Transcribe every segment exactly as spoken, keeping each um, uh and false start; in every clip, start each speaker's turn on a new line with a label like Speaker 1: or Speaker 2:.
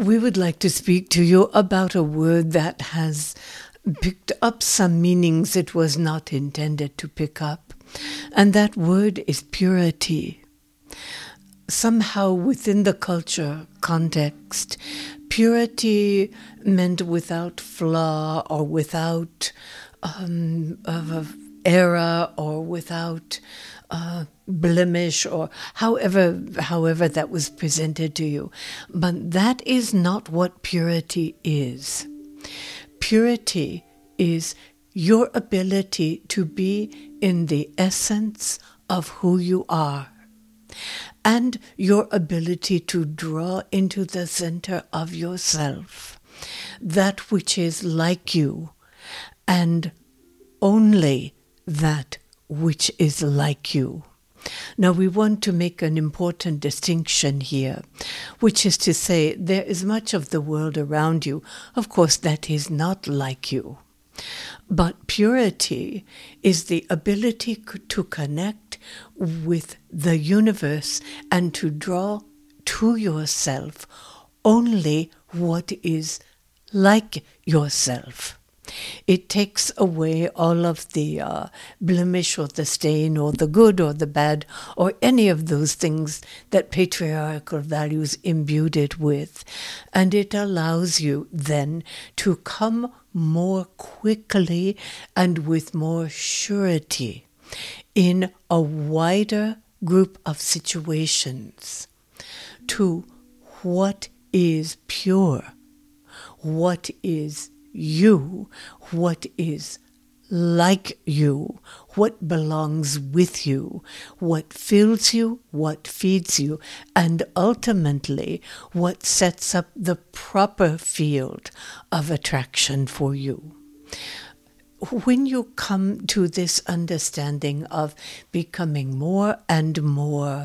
Speaker 1: We would like to speak to you about a word that has picked up some meanings it was not intended to pick up, and that word is purity. Somehow within the culture context, purity meant without flaw or without um, of error or without uh, blemish, or however however that was presented to you. But that is not what purity is. Purity is your ability to be in the essence of who you are, and your ability to draw into the center of yourself that which is like you, and only that which is like you. Now, we want to make an important distinction here, which is to say there is much of the world around you, of course, that is not like you. But purity is the ability to connect with the universe and to draw to yourself only what is like yourself. It takes away all of the uh, blemish or the stain or the good or the bad or any of those things that patriarchal values imbued it with. And it allows you then to come more quickly and with more surety in a wider group of situations to what is pure, what is you, what is like you, what belongs with you, what fills you, what feeds you, and ultimately what sets up the proper field of attraction for you. When you come to this understanding of becoming more and more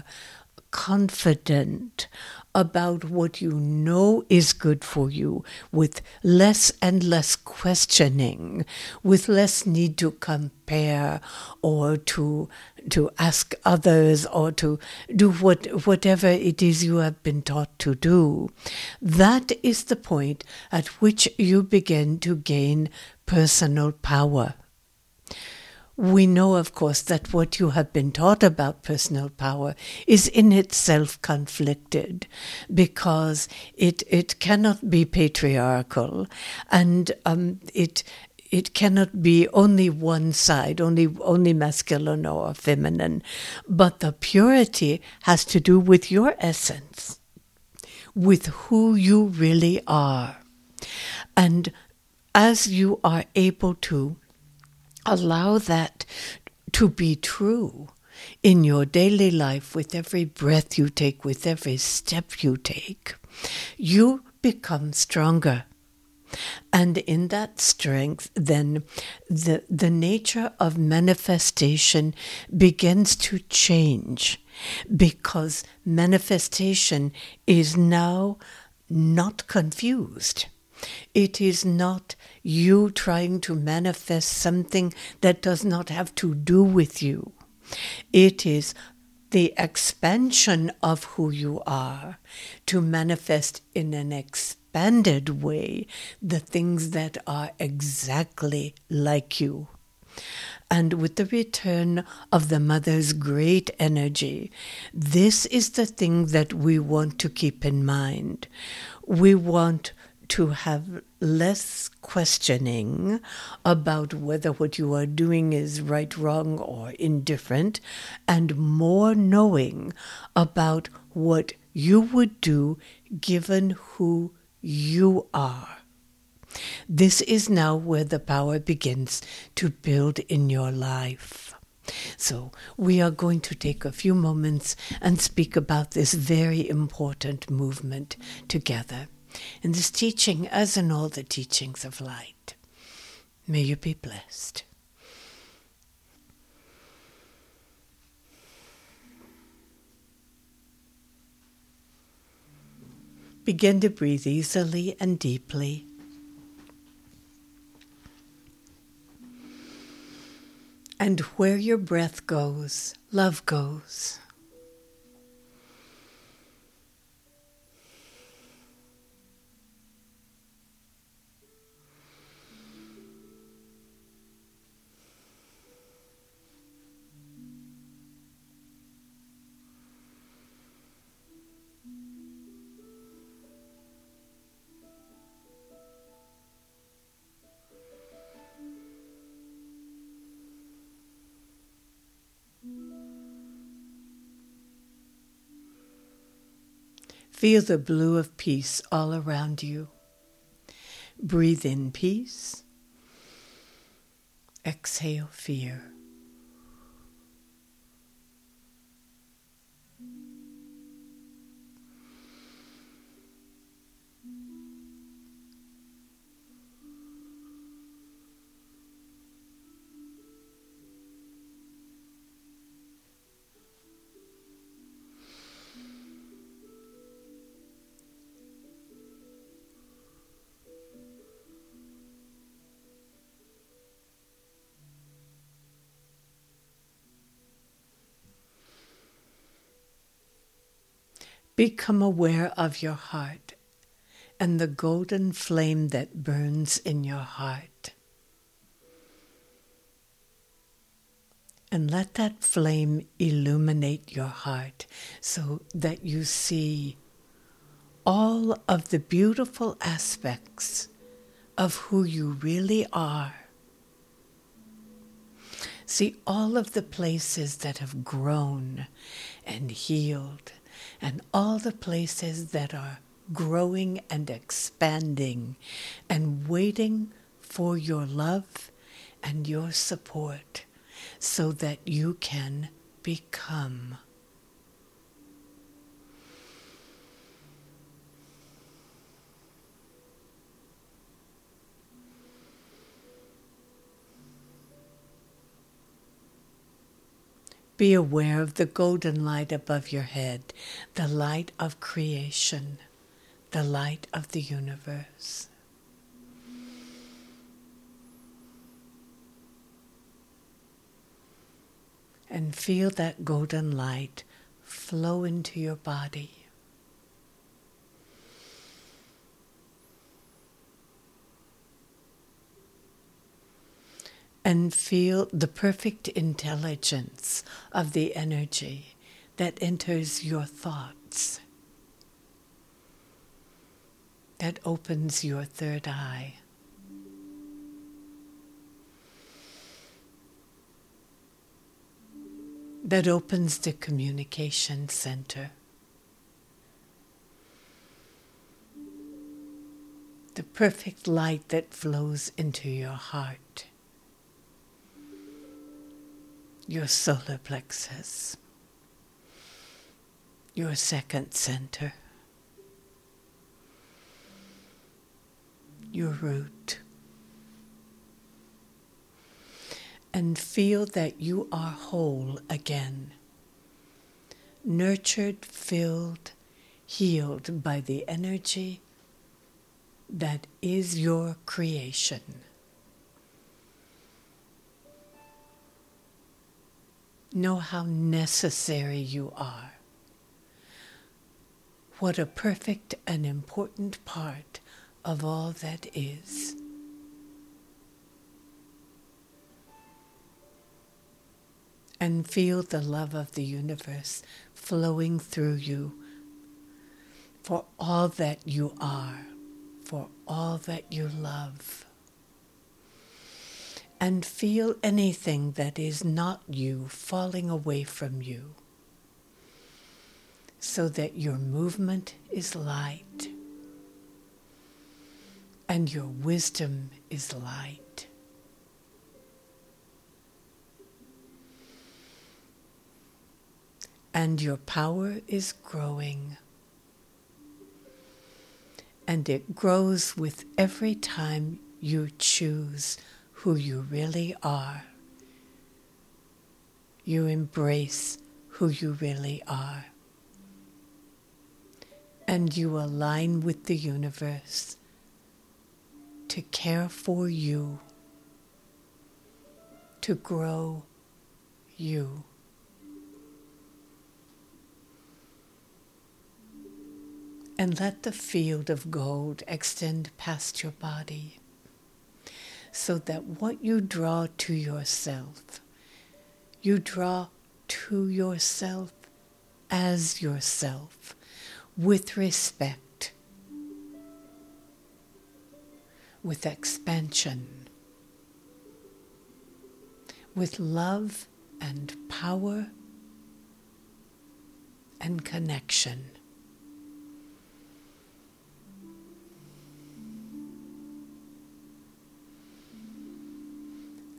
Speaker 1: confident about what you know is good for you, with less and less questioning, with less need to compare or to to ask others or to do what whatever it is you have been taught to do, that is the point at which you begin to gain personal power. We know, of course, that what you have been taught about personal power is in itself conflicted, because it it cannot be patriarchal, and um, it it cannot be only one side, only only masculine or feminine. But the purity has to do with your essence, with who you really are, and as you are able to allow that to be true in your daily life, with every breath you take, with every step you take, you become stronger. And in that strength, then the, the nature of manifestation begins to change, because manifestation is now not confused. It is not you trying to manifest something that does not have to do with you. It is the expansion of who you are to manifest in an expanded way the things that are exactly like you. And with the return of the mother's great energy, this is the thing that we want to keep in mind. We want to have less questioning about whether what you are doing is right, wrong, or indifferent, and more knowing about what you would do given who you are. This is now where the power begins to build in your life. So we are going to take a few moments and speak about this very important movement together. In this teaching, as in all the teachings of light, may you be blessed. Begin to breathe easily and deeply. And where your breath goes, love goes. Feel the blue of peace all around you. Breathe in peace. Exhale fear. Become aware of your heart and the golden flame that burns in your heart. And let that flame illuminate your heart so that you see all of the beautiful aspects of who you really are. See all of the places that have grown and healed, and all the places that are growing and expanding and waiting for your love and your support so that you can become. Be aware of the golden light above your head, the light of creation, the light of the universe. And feel that golden light flow into your body. And feel the perfect intelligence of the energy that enters your thoughts, that opens your third eye. That opens the communication center. The perfect light that flows into your heart. Your solar plexus, your second center, your root, and feel that you are whole again, nurtured, filled, healed by the energy that is your creation. Know how necessary you are. What a perfect and important part of all that is. And feel the love of the universe flowing through you for all that you are, for all that you love. And feel anything that is not you falling away from you, so that your movement is light and your wisdom is light. And your power is growing. And it grows with every time you choose who you really are. You embrace who you really are. And you align with the universe to care for you, to grow you. And let the field of gold extend past your body, so that what you draw to yourself, you draw to yourself as yourself, with respect, with expansion, with love and power and connection.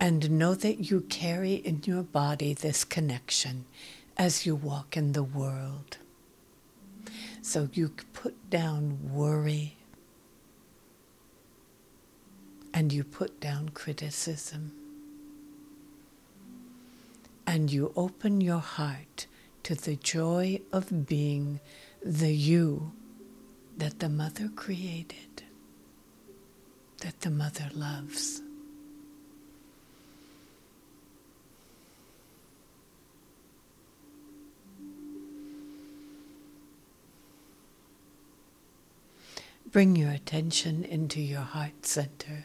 Speaker 1: And know that you carry in your body this connection as you walk in the world. So you put down worry and you put down criticism. And you open your heart to the joy of being the you that the mother created, that the mother loves. Bring your attention into your heart center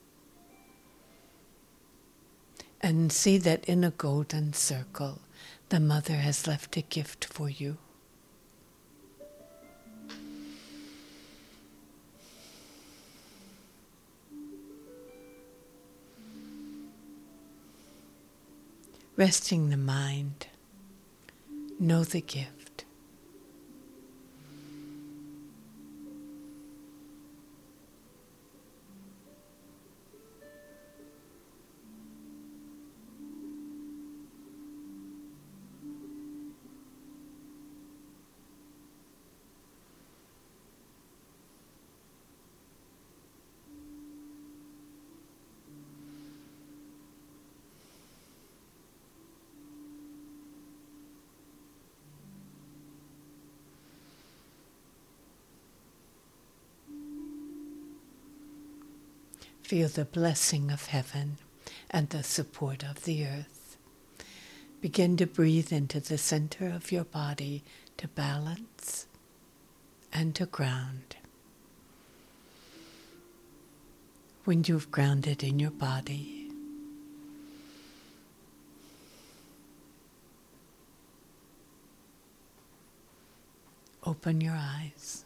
Speaker 1: and see that in a golden circle, the mother has left a gift for you. Resting the mind, know the gift. Feel the blessing of heaven and the support of the earth. Begin to breathe into the center of your body to balance and to ground. When you've grounded in your body, open your eyes.